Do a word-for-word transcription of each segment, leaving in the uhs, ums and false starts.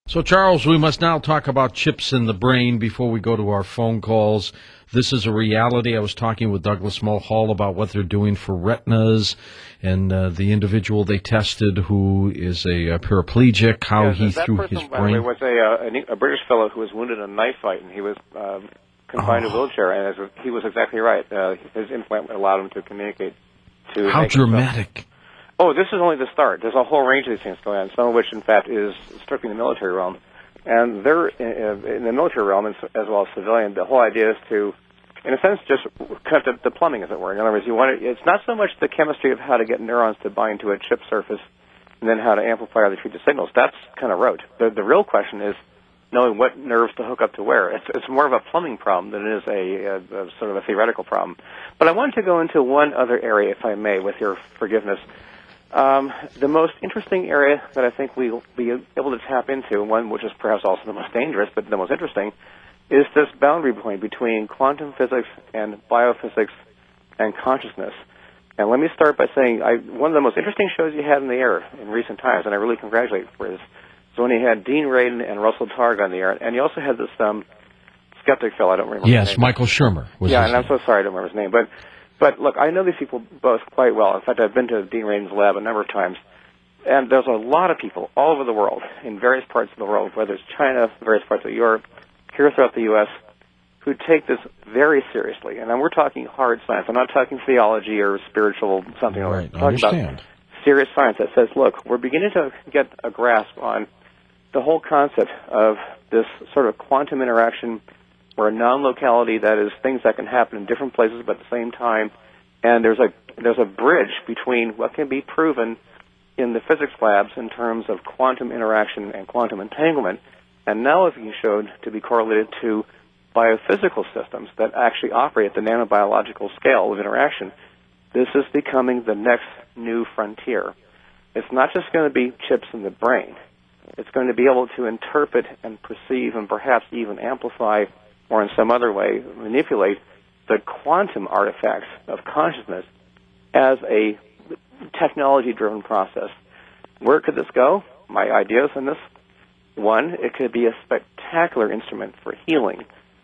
So, Charles, we must now talk about chips in the brain before we go to our phone calls. This is a reality. I was talking with Douglas Mulhall about what they're doing for retinas and uh, the individual they tested who is a, a paraplegic, how yeah, he that threw person, his by brain. the way, was a, a, a British fellow who was wounded in a knife fight, and he was uh, confined oh. to a wheelchair, and as he was exactly right. Uh, his implant allowed him to communicate. To How make dramatic. Himself. Oh, this is only the start. There's a whole range of these things going on, some of which, in fact, is strictly in the military realm. And they're in, in the military realm, as well as civilian. The whole idea is to, in a sense, just cut the, the plumbing, as it were. In other words, you want it, it's not so much the chemistry of how to get neurons to bind to a chip surface and then how to amplify or treat the signals. That's kind of rote. The, the real question is knowing what nerves to hook up to where. It's, it's more of a plumbing problem than it is a, a, a sort of a theoretical problem. But I wanted to go into one other area, if I may, with your forgiveness. Um, the most interesting area that I think we'll be able to tap into, one which is perhaps also the most dangerous, but the most interesting, is this boundary point between quantum physics and biophysics and consciousness. And let me start by saying I, one of the most interesting shows you had in the air in recent times, and I really congratulate you for this, is when you had Dean Radin and Russell Targ on the air, and you also had this um, skeptic fellow, I don't remember yes, his name. Yes, Michael Shermer. Was yeah, his and I'm name. so sorry I don't remember his name, but But, look, I know these people both quite well. In fact, I've been to Dean Radin's lab a number of times. And there's a lot of people all over the world, in various parts of the world, whether it's China, various parts of Europe, here throughout the U S, who take this very seriously. And then we're talking hard science. I'm not talking theology or spiritual something. Right, I'm talking understand. about serious science that says, look, we're beginning to get a grasp on the whole concept of this sort of quantum interaction or a non-locality, that is, things that can happen in different places but at the same time. And there's a there's a bridge between what can be proven in the physics labs in terms of quantum interaction and quantum entanglement, and now it's being shown to be correlated to biophysical systems that actually operate at the nanobiological scale of interaction. This is becoming the next new frontier. It's not just going to be chips in the brain. It's going to be able to interpret and perceive and perhaps even amplify or in some other way manipulate the quantum artifacts of consciousness as a technology-driven process. Where could this go? My ideas on this. One, it could be a spectacular instrument for healing,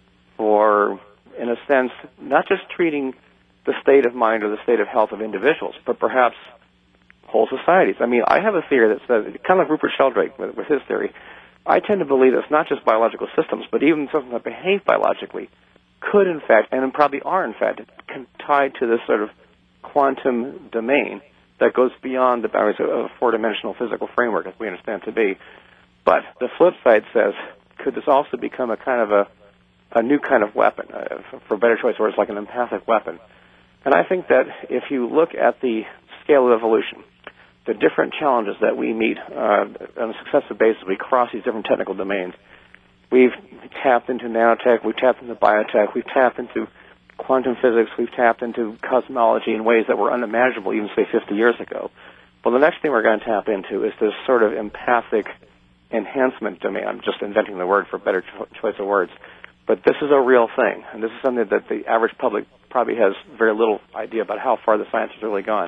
for, in a sense, not just treating the state of mind or the state of health of individuals, but perhaps whole societies. I mean, I have a theory that says, kind of like Rupert Sheldrake with, with his theory, I tend to believe it's not just biological systems, but even something that behave biologically could, in fact, and probably are, in fact, tied to this sort of quantum domain that goes beyond the boundaries of a four-dimensional physical framework, as we understand to be. But the flip side says, could this also become a kind of a, a new kind of weapon, uh, for better choice words, like an empathic weapon? And I think that if you look at the scale of evolution, the different challenges that we meet uh, on a successive basis, we cross these different technical domains. We've tapped into nanotech, we've tapped into biotech, we've tapped into quantum physics, we've tapped into cosmology in ways that were unimaginable even, say, fifty years ago. Well, the next thing we're going to tap into is this sort of empathic enhancement domain. I'm just inventing the word for better cho- choice of words. But this is a real thing, and this is something that the average public probably has very little idea about how far the science has really gone.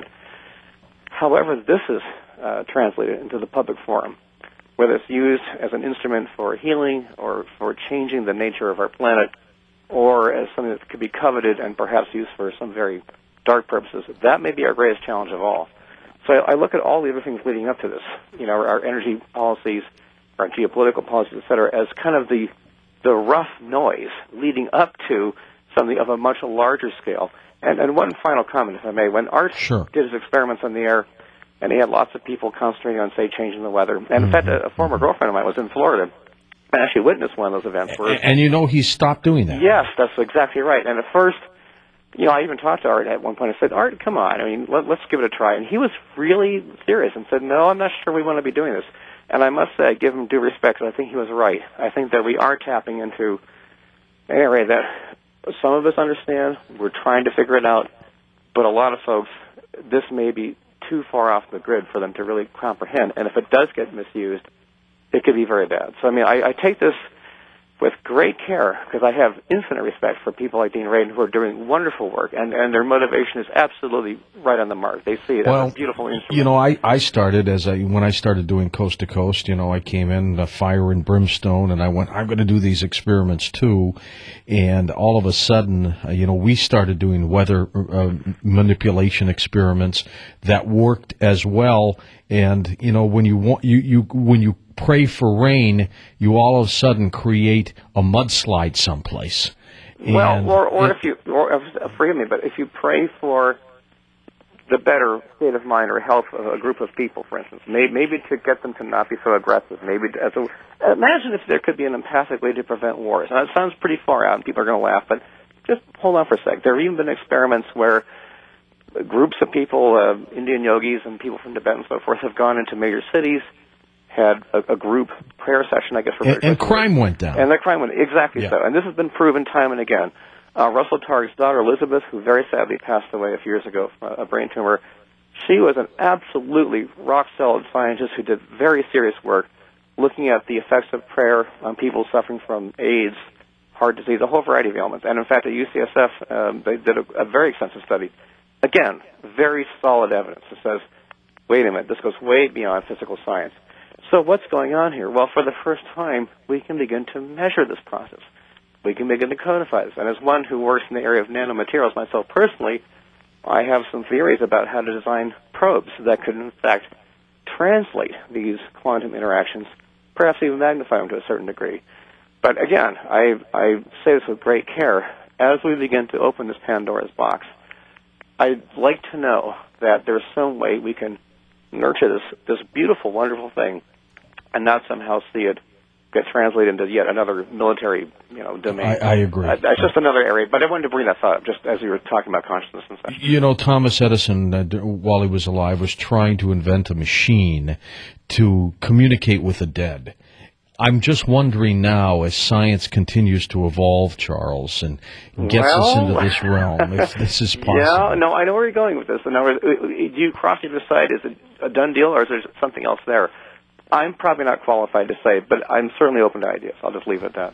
However, this is uh, translated into the public forum, whether it's used as an instrument for healing or for changing the nature of our planet, or as something that could be coveted and perhaps used for some very dark purposes. That may be our greatest challenge of all. So I, I look at all the other things leading up to this, you know, our energy policies, our geopolitical policies, et cetera, as kind of the the rough noise leading up to something of a much larger scale. And, and one final comment, if I may. When Art sure. did his experiments on the air, and he had lots of people concentrating on, say, changing the weather, and in mm-hmm. fact, a, a former mm-hmm. girlfriend of mine was in Florida and actually witnessed one of those events. Where, and, and you know he stopped doing that. Yes, that's exactly right. And at first, you know, I even talked to Art at one point. I said, Art, come on. I mean, let, let's give it a try. And he was really serious and said, no, I'm not sure we want to be doing this. And I must say, I give him due respect, because I think he was right. I think that we are tapping into an area that some of us understand. We're trying to figure it out. But a lot of folks, this may be too far off the grid for them to really comprehend. And if it does get misused, it could be very bad. So, I mean, I, I take this with great care, because I have infinite respect for people like Dean Radin who are doing wonderful work, and, and their motivation is absolutely right on the mark. They see it well, as a beautiful instrument. You know, I, I started as I when I started doing Coast to Coast, you know, I came in uh, fire and brimstone, and I went, I'm going to do these experiments too. And all of a sudden, uh, you know, we started doing weather uh, manipulation experiments that worked as well. And you know, when you want you, you when you pray for rain, you all of a sudden create a mudslide someplace. Well, And or, or it, if you, or, uh, forgive me, but if you pray for the better state of mind or health of a group of people, for instance, maybe, maybe to get them to not be so aggressive, maybe to, as a, imagine if there could be an empathic way to prevent wars. Now, it sounds pretty far out, and people are going to laugh, but just hold on for a sec. There have even been experiments where groups of people, uh, Indian yogis and people from Tibet and so forth, have gone into major cities, had a, a group prayer session, I guess. For and, and crime went down. And the crime went, exactly yeah. so. And this has been proven time and again. Uh, Russell Targ's daughter, Elizabeth, who very sadly passed away a few years ago from a brain tumor, she was an absolutely rock-solid scientist who did very serious work looking at the effects of prayer on people suffering from AIDS, heart disease, a whole variety of ailments. And in fact, at U C S F, um, they did a, a very extensive study. Again, very solid evidence that says, wait a minute, this goes way beyond physical science. So what's going on here? Well, for the first time, we can begin to measure this process. We can begin to codify this. And as one who works in the area of nanomaterials myself personally, I have some theories about how to design probes that could, in fact, translate these quantum interactions, perhaps even magnify them to a certain degree. But again, I, I say this with great care. As we begin to open this Pandora's box, I'd like to know that there's some way we can nurture this, this beautiful, wonderful thing and not somehow see it get translated into yet another military, you know, domain. I, I agree. Uh, that's just another area, but I wanted to bring that thought up just as we were talking about consciousness and such. You know, Thomas Edison, uh, while he was alive, was trying to invent a machine to communicate with the dead. I'm just wondering now, as science continues to evolve, Charles, and gets well, us into this realm, if this is possible. Yeah, no, I know where you're going with this. In other words, do you cross either side? Is it a done deal, or is there something else there? I'm probably not qualified to say, but I'm certainly open to ideas. I'll just leave it at that.